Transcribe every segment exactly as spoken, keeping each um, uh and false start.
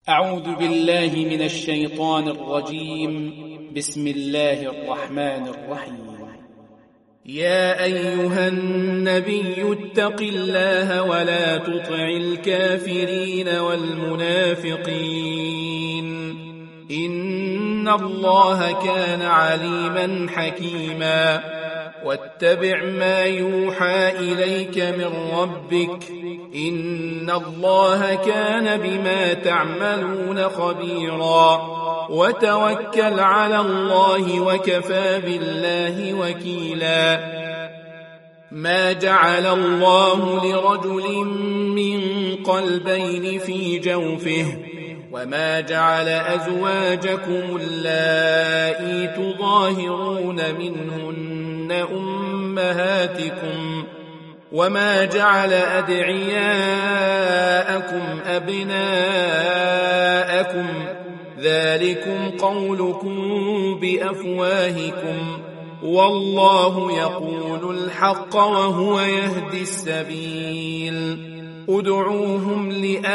أعوذ بالله من الشيطان الرجيم. بسم الله الرحمن الرحيم. يا أيها النبي اتق الله ولا تطع الكافرين والمنافقين إن الله كان عليما حكيما. واتبع ما يوحى إليك من ربك إن الله كان بما تعملون خبيرا. وتوكل على الله وكفى بالله وكيلا. ما جعل الله لرجل من قلبين في جوفه وما جعل أزواجكم اللائي تظاهرون منهن أمهاتكم وما جعل أدعياءكم أبناءكم ذلكم قولكم بأفواهكم والله يقول الحق وهو يهدي السبيل. ادعوهم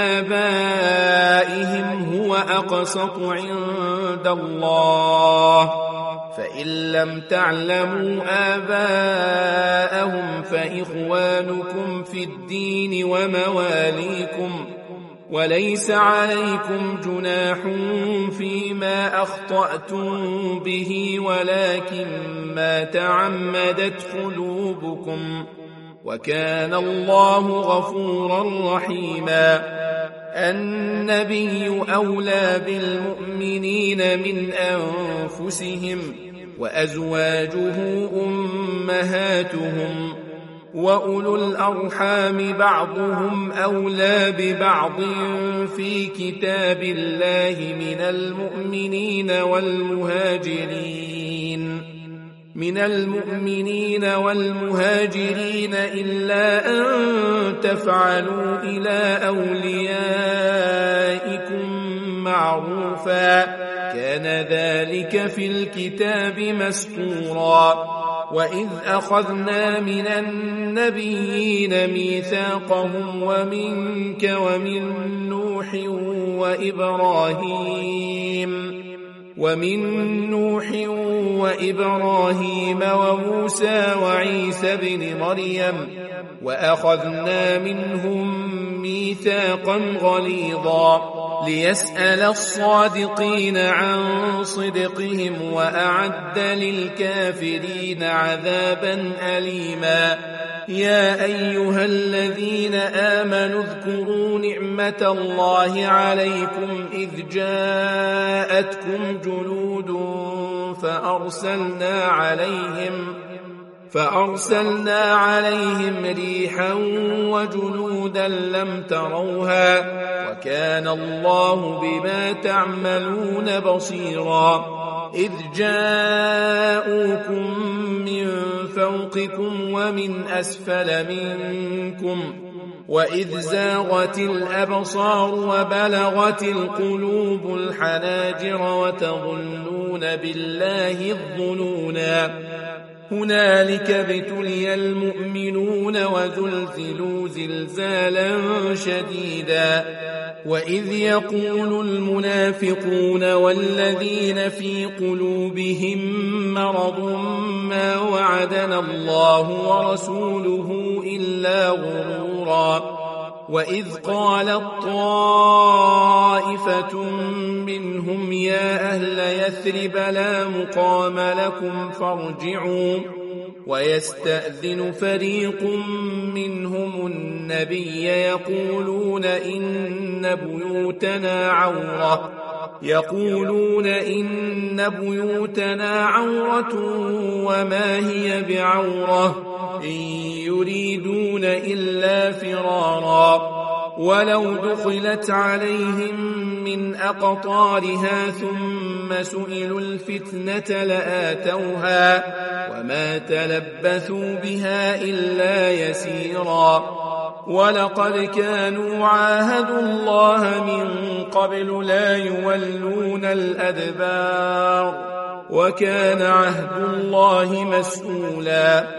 لآبائهم هو أقسط عند الله فإن لم تعلموا آباءهم فإخوانكم في الدين ومواليكم وليس عليكم جناح فيما أخطأتم به ولكن ما تعمدت قلوبكم وكان الله غفورا رحيما. النبي أولى بالمؤمنين من أنفسهم وأزواجه أمهاتهم وأولو الأرحام بعضهم أولى ببعض في كتاب الله من المؤمنين والمهاجرين من المؤمنين والمهاجرين إلا أن تفعلوا إلى أوليائكم معروفا كان ذلك في الكتاب مسطورا. وإذ أخذنا من النبيين ميثاقهم ومنك ومن نوح وإبراهيم ومن نوح وإبراهيم وموسى وعيسى بن مريم وأخذنا منهم ميثاقا غليظا ليسأل الصادقين عن صدقهم وأعد للكافرين عذابا أليما. يا أيها الذين آمنوا اذكروا نعمة الله عليكم إذ جاءتكم جنود فأرسلنا عليهم فأرسلنا عليهم ريحا وجنودا لم تروها وكان الله بما تعملون بصيرا. إذ جاءوكم من فوقكم ومن أسفل منكم وإذ زاغت الأبصار وبلغت القلوب الحناجر وتظنون بالله الظنونا. هنالك ابتلي المؤمنون وزلزلوا زلزالا شديدا. وإذ يقول المنافقون والذين في قلوبهم مرض ما وعدنا الله ورسوله إلا غرورا. وإذ قالت طائفة منهم يا أهل يثرب لا مقام لكم فارجعوا ويستأذن فريق منهم النبي يقولون إن بيوتنا عورة يقولون إن بيوتنا عورة وما هي بعورة إن يريدون إلا فرارا. ولو دخلت عليهم من أقطارها ثم سئلوا الفتنة لآتوها وما تلبثوا بها إلا يسيرا. ولقد كانوا عاهدوا الله من قبل لا يولون الأدبار وكان عهد الله مسؤولا.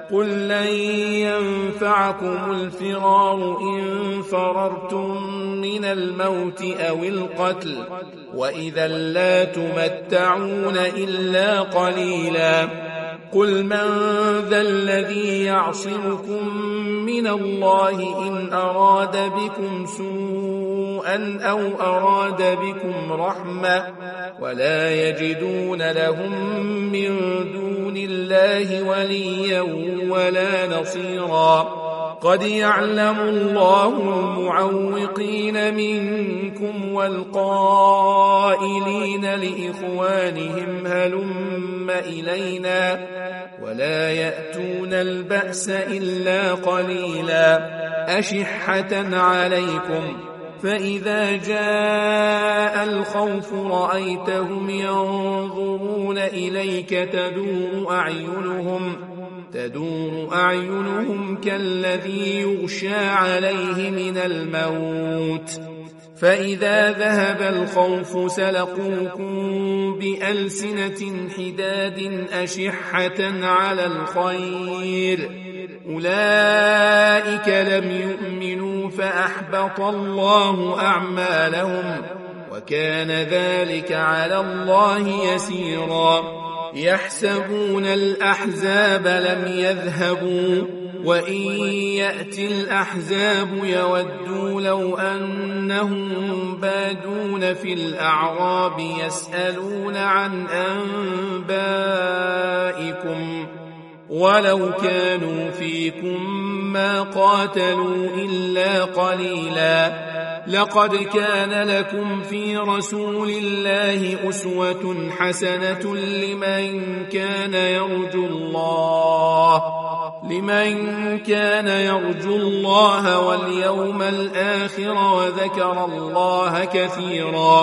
قل لن ينفعكم الفرار إن فررتم من الموت أو القتل وإذا لا تمتعون إلا قليلا قل من ذا الذي يعصمكم من الله إن أراد بكم سوءا أو أراد بكم رحمة ولا يجدون لهم من دون الله وليا ولا نصيرا قد يعلم الله المعوقين منكم والقائلين لإخوانهم هلم إلينا ولا يأتون البأس إلا قليلا أشحة عليكم فإذا جاء الخوف رأيتهم ينظرون إليك تدور أعينهم تدور أعينهم كالذي يغشى عليه من الموت فإذا ذهب الخوف سلقوكم بألسنة حداد أشحة على الخير أولئك لم يؤمنوا فأحبط الله أعمالهم وكان ذلك على الله يسيرا يحسبون الأحزاب لم يذهبوا وإن يأتي الأحزاب يودوا لو أنهم بادون في الأعراب يسألون عن أنبائكم ولو كانوا فيكم ما قاتلوا إلا قليلا لقد كان لكم في رسول الله أسوة حسنة لمن كان يرجو الله لمن كان يرجو الله واليوم الآخر وذكر الله كثيرا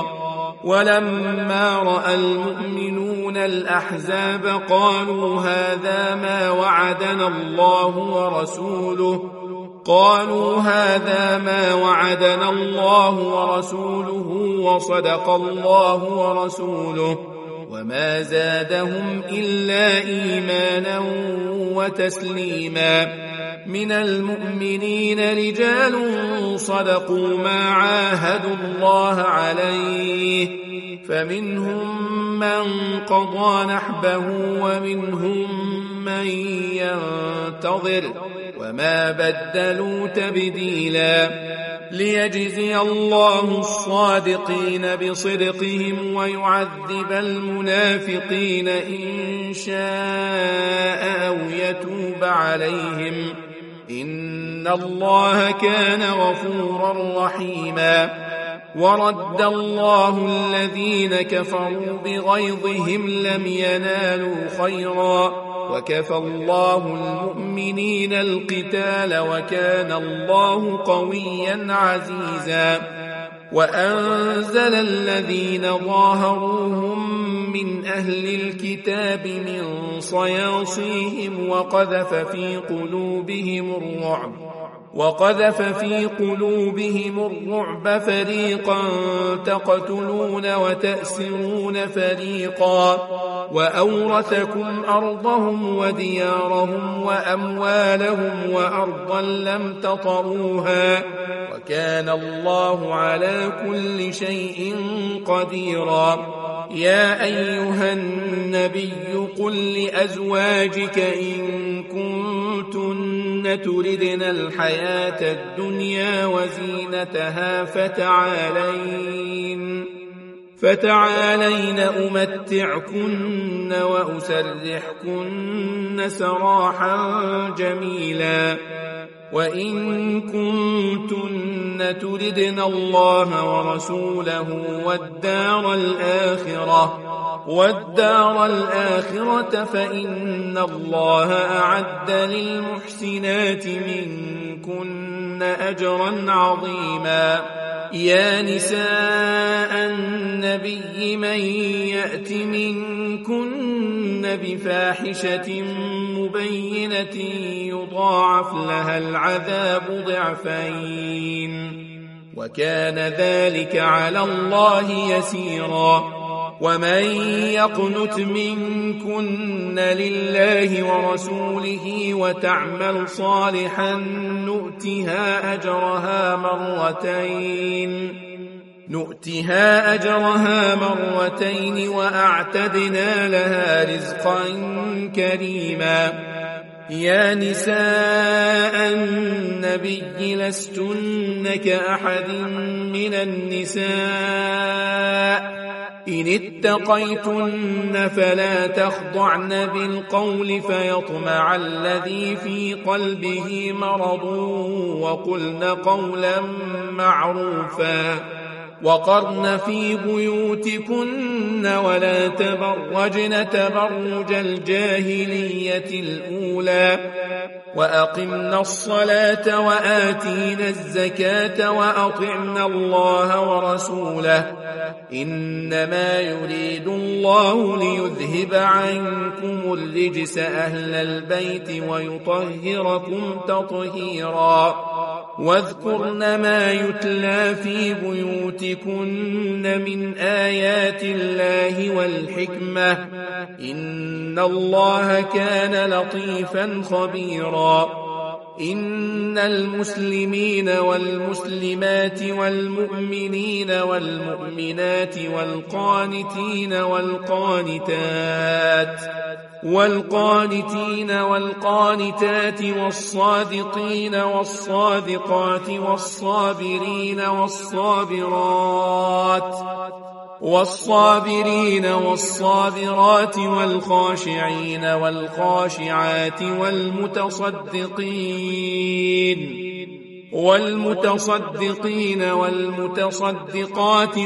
ولما رأى المؤمنون الأحزاب قالوا هذا ما وعدنا الله ورسوله قالوا هذا ما وعدنا الله ورسوله وصدق الله ورسوله وما زادهم إلا إيمانا وتسليما من المؤمنين رجال صدقوا ما عاهدوا الله عليه فمنهم من قضى نحبه ومنهم من ينتظر وما بدلوا تبديلا ليجزي الله الصادقين بصدقهم ويعذب المنافقين إن شاء أو يتوب عليهم إن الله كان غفورا رحيما ورد الله الذين كفروا بغيظهم لم ينالوا خيرا وكفى الله المؤمنين القتال وكان الله قويا عزيزا وأنزل الذين ظاهروهم من أهل الكتاب من صياصيهم وقذف في قلوبهم الرعب وقذف في قلوبهم الرعب فريقا تقتلون وتأسرون فريقا وأورثكم أرضهم وديارهم وأموالهم وأرضا لم تطروها وكان الله على كل شيء قديرا يا أيها النبي قل لأزواجك إن كنتن تردن الحياة الدنيا وزينتها فتعالين فتعالين أمتعكن وأسرحكن سراحا جميلا وإن كنتن تردن الله ورسوله والدار الآخرة والدار الآخرة فإن الله أعد للمحسنات منكن أجرا عظيما يا نساء النبي من يأت منكن بفاحشة مبينة يضاعف لها العذاب ضعفين وكان ذلك على الله يسيرا ومن يقنت منكن لله ورسوله وتعمل صالحا نؤتها أجرها مرتين نؤتها أجرها مرتين وأعتدنا لها رزقا كريما. يا نساء النبي لستن كأحد من النساء إن اتقيتن فلا تخضعن بالقول فيطمع الذي في قلبه مرض وقلن قولا معروفا وقرن في بيوتكن ولا تبرجن تبرج الجاهلية الأولى وأقمنا الصلاة وآتينا الزكاة وأطعنا الله ورسوله إنما يريد الله ليذهب عنكم الرجس أهل البيت ويطهركم تطهيرا. واذكرن ما يتلى في بيوتكن من آيات الله والحكمة إن الله كان لطيفا خبيرا. إن المسلمين والمسلمات والمؤمنين والمؤمنات والقانتين والقانتات والقانتين والقانتات والصادقين والصادقات والصابرين والصابرات والصابرين والصابرات والخاشعين والخاشعات والمتصدقين والمتصدقين والمتصدقات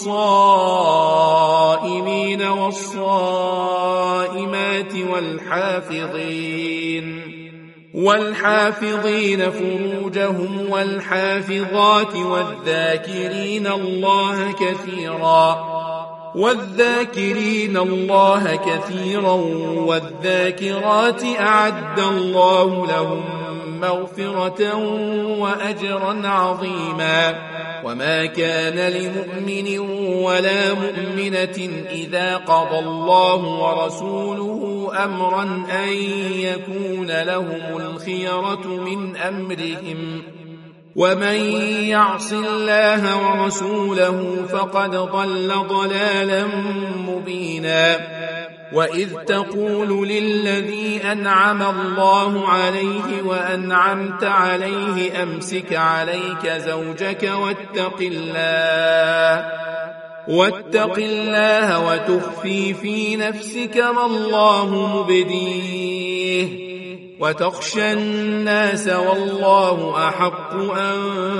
والصائمين والصائمات والحافظين والحافظين فروجهم والحافظات والذاكرين الله كثيرا والذاكرين الله كثيرا والذاكرات أعد الله لهم مغفرة وأجرا عظيما. وما كان لمؤمن ولا مؤمنة إذا قضى الله ورسوله أمرا أن يكون لهم الخيرة من أمرهم ومن يعص الله ورسوله فقد ضل ضلالا مبينا. وإذ تقول للذي أنعم الله عليه وأنعمت عليه أمسك عليك زوجك واتق الله واتق الله وتخفي في نفسك ما الله مبديه وتخشى الناس والله أحق أن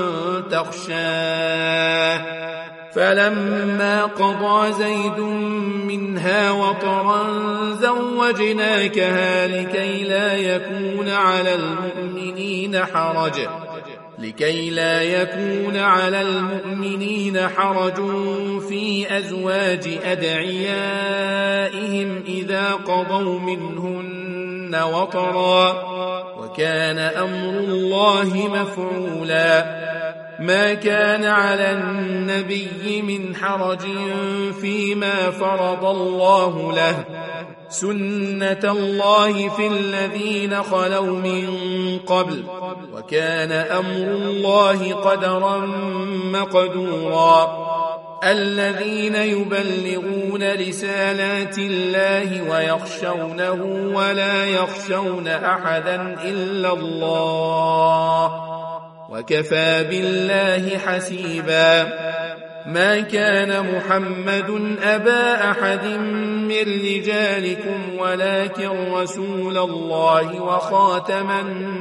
تخشاه. فلما قضى زيد منها وطرا زوجناكها لكي لا يكون على المؤمنين حرج لكي لا يكون على المؤمنين حرج في أزواج أدعيائهم إذا قضوا منهن وطرا وكان أمر الله مفعولا. ما كان على النبي من حرج فيما فرض الله له سنة الله في الذين خلوا من قبل وكان أمر الله قدرا مقدورا. الذين يبلغون رسالات الله ويخشونه ولا يخشون أحدا إلا الله وكفى بالله حسيبا. ما كان محمد أبا أحد من رجالكم ولكن رسول الله وخاتم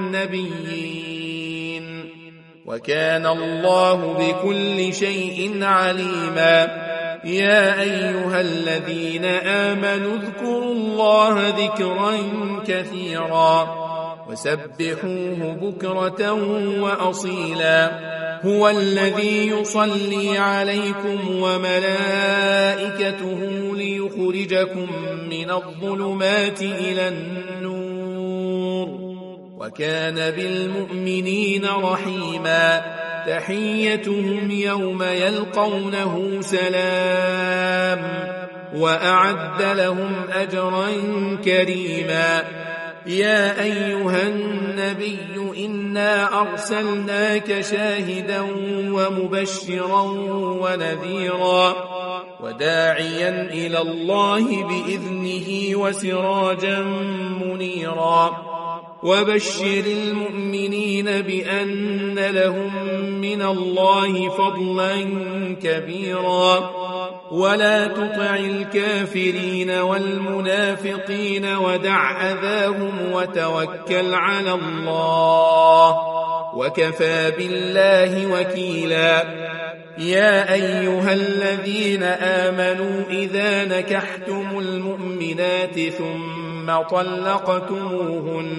النبيين وكان الله بكل شيء عليما. يا أيها الذين آمنوا اذكروا الله ذكرا كثيرا وسبحوه بكرة وأصيلا. هو الذي يصلي عليكم وملائكته ليخرجكم من الظلمات إلى النور وكان بالمؤمنين رحيما. تحيتهم يوم يلقونه سلام وأعد لهم أجرا كريما. يا أيها النبي إنا أرسلناك شاهدا ومبشرا ونذيرا وداعيا إلى الله بإذنه وسراجا منيرا وبشر المؤمنين بأن لهم من الله فضلا كبيرا ولا تطع الكافرين والمنافقين ودع أذاهم وتوكل على الله وكفى بالله وكيلا. يا أيها الذين آمنوا إذا نكحتم المؤمنات ثم طلقتموهن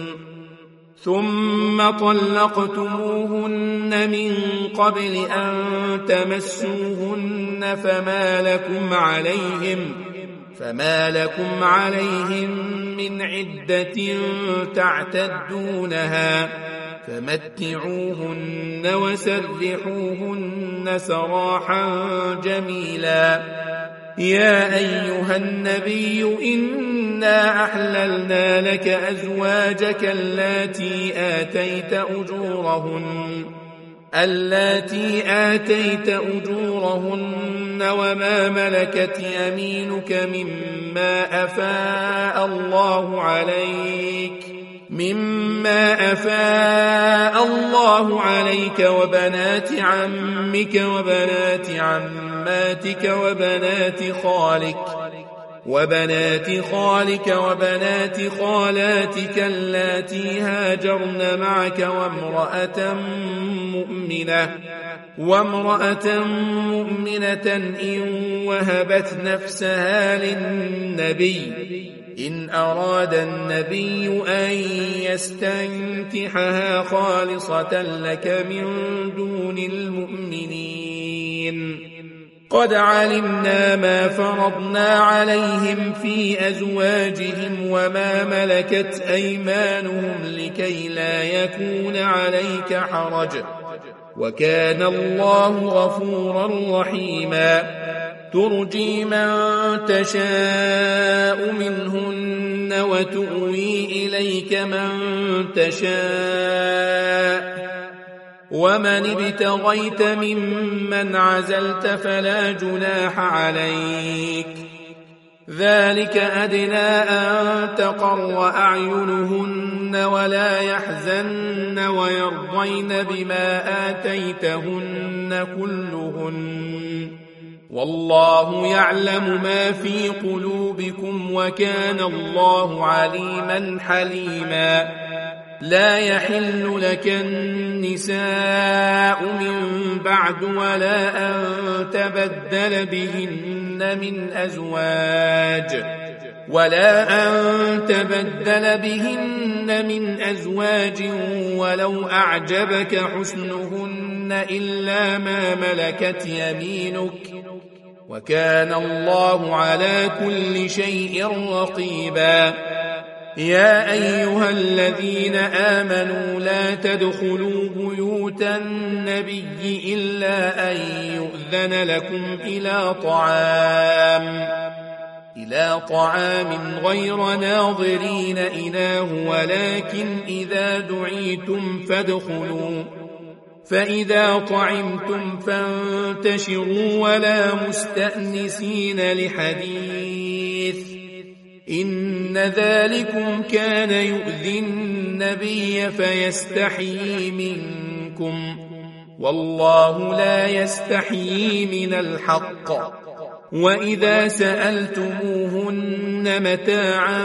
ثم طلقتموهن من قبل أن تمسوهن فما لكم عليهم فما لكم عليهم من عدة تعتدونها فمتعوهن وسرحوهن سراحا جميلا. يا أيها النبي إنا أحللنا لك أزواجك اللاتي آتيت أجورهن اللاتي آتيت أجورهن وما ملكت يمينك مما أفاء الله عليك مما أفاء الله عليك وبنات عمك وبنات عماتك وبنات خالك وبنات خالك وبنات خالاتك اللاتي هاجرن معك وامرأة مؤمنة وامرأة مؤمنة إن وهبت نفسها للنبي إن أراد النبي أن يستنكحها خالصة لك من دون المؤمنين. قد علمنا ما فرضنا عليهم في أزواجهم وما ملكت أيمانهم لكي لا يكون عليك حرج وكان الله غفورا رحيما. ترجي من تشاء منهن وتؤوي إليك من تشاء ومن ابتغيت ممن عزلت فلا جناح عليك ذلك أدنى أن تقر أعينهن ولا يحزن ويرضين بما آتيتهن كلهن والله يعلم ما في قلوبكم وكان الله عليما حليما. لا يحل لك النساء من بعد ولا أن تبدل بهن من أزواج ولا أن تبدل بهن من أزواج ولو أعجبك حسنهن إلا ما ملكت يمينك وكان الله على كل شيء رقيبا. يا أيها الذين آمنوا لا تدخلوا بيوت النبي إلا أن يؤذن لكم إلى طعام إلى طعام غير ناظرين إناه ولكن إذا دعيتم فادخلوا فإذا طعمتم فانتشروا ولا مستأنسين لحديث إن ذلكم كان يؤذي النبي فيستحيي منكم والله لا يستحيي من الحق. وإذا سألتموهن متاعا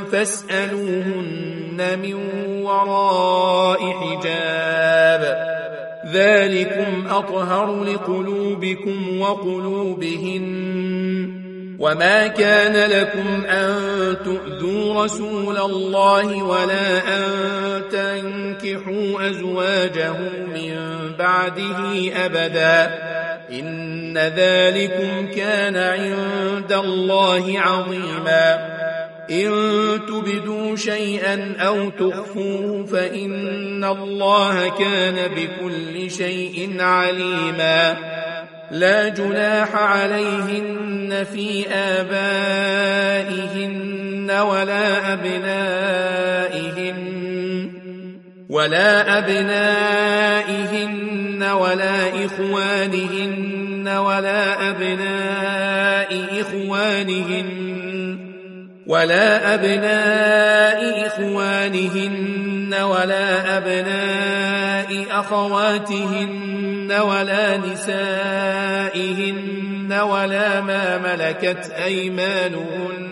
فاسألوهن من وراء حجاب ذلكم أطهر لقلوبكم وقلوبهن. وما كان لكم أن تؤذوا رسول الله ولا أن تنكحوا أزواجه من بعده أبدا إن ذلكم كان عند الله عظيما. إن تبدوا شيئا أو تخفوه فإن الله كان بكل شيء عليما. لا جناح عليهن في آبائهن ولا أبنائهن ولا أبنائهن ولا إخوانهن ولا أبناء إخوانهن ولا أبناء إخوانهن ولا أبناء أخواتهن ولا نسائهن ولا ما ملكت أيمانهن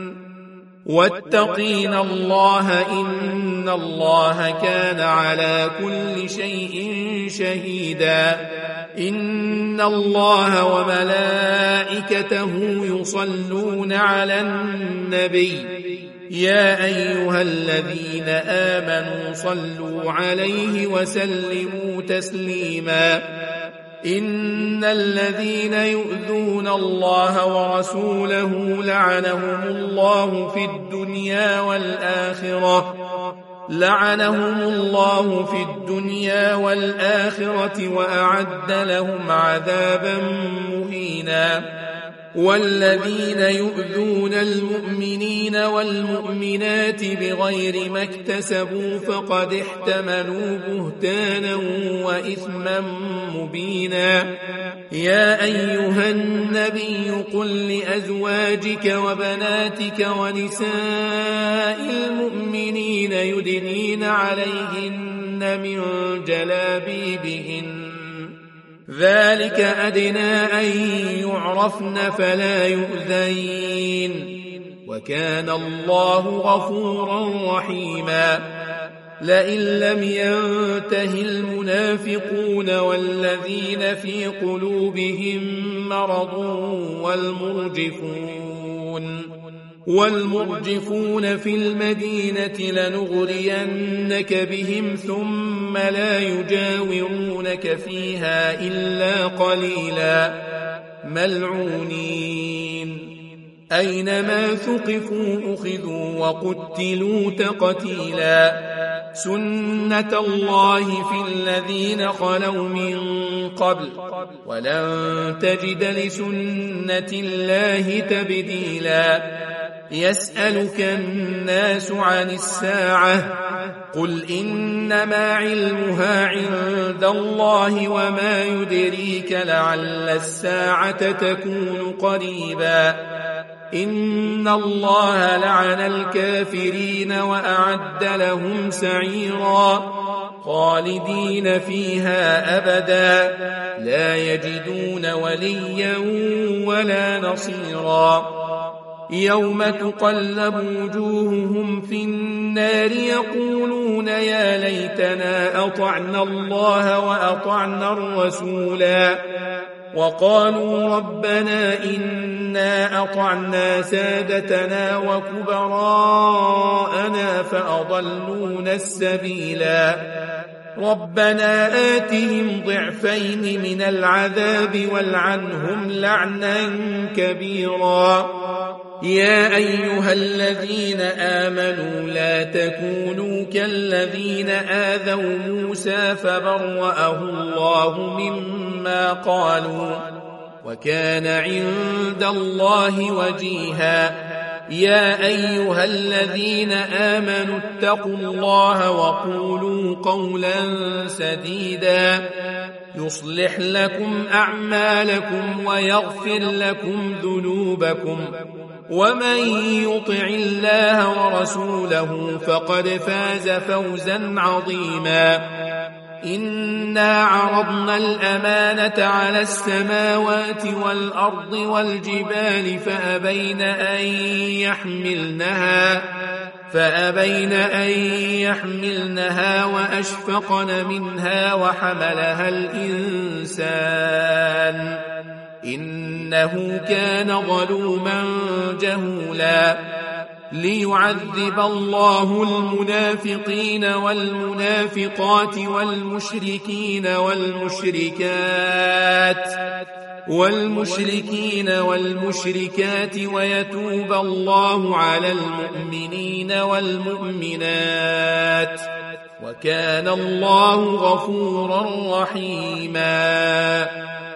واتقين الله إن الله كان على كل شيء شهيدا. إن الله وملائكته يصلون على النبي يا أيها الذين آمنوا صلوا عليه وسلموا تسليما. إن الذين يؤذون الله ورسوله لعنهم الله في الدنيا والآخرة لعنهم الله في الدنيا والآخرة وأعد لهم عذابا مهينا. والذين يؤذون المؤمنين والمؤمنات بغير ما اكتسبوا فقد احتملوا بهتانا وإثما مبينا. يا أيها النبي قل لأزواجك وبناتك ونساء المؤمنين يدنين عليهن من جلابيبهن ذلك أدنى أن يعرفن فلا يؤذين وكان الله غفورا رحيما. لئن لم ينته المنافقون والذين في قلوبهم مرض والمرجفون والمرجفون في المدينة لنغرينك بهم ثم لا يجاورونك فيها إلا قليلا ملعونين أينما ثقفوا أخذوا وقتلوا تقتيلا. سنة الله في الذين خلوا من قبل ولن تجد لسنة الله تبديلا. يسألك الناس عن الساعة قل إنما علمها عند الله وما يدريك لعل الساعة تكون قريبا. إن الله لعن الكافرين وأعد لهم سعيرا خالدين فيها أبدا لا يجدون وليا ولا نصيرا. يوم تقلب وجوههم في النار يقولون يا ليتنا أطعنا الله وأطعنا الرسولا وقالوا ربنا إنا أطعنا سادتنا وكبراءنا فأضلونا السبيلا. ربنا آتهم ضعفين من العذاب والعنهم لعنا كبيرا. يا أيها الذين آمنوا لا تكونوا كالذين آذوا موسى فبرأه الله مما قالوا وكان عند الله وجيها. يا أيها الذين آمنوا اتقوا الله وقولوا قولا سديدا يصلح لكم أعمالكم ويغفر لكم ذنوبكم ومن يطع الله ورسوله فقد فاز فوزا عظيما. إنا عرضنا الأمانة على السماوات والأرض والجبال فأبين أن يحملنها فأبين أن يحملنها وأشفقن منها وحملها الإنسان إنه كان ظلوما جهولا. ليعذب الله المنافقين والمنافقات والمشركين والمشركات والمشركين والمشركات ويتوب الله على المؤمنين والمؤمنات وكان الله غفورا رحيما.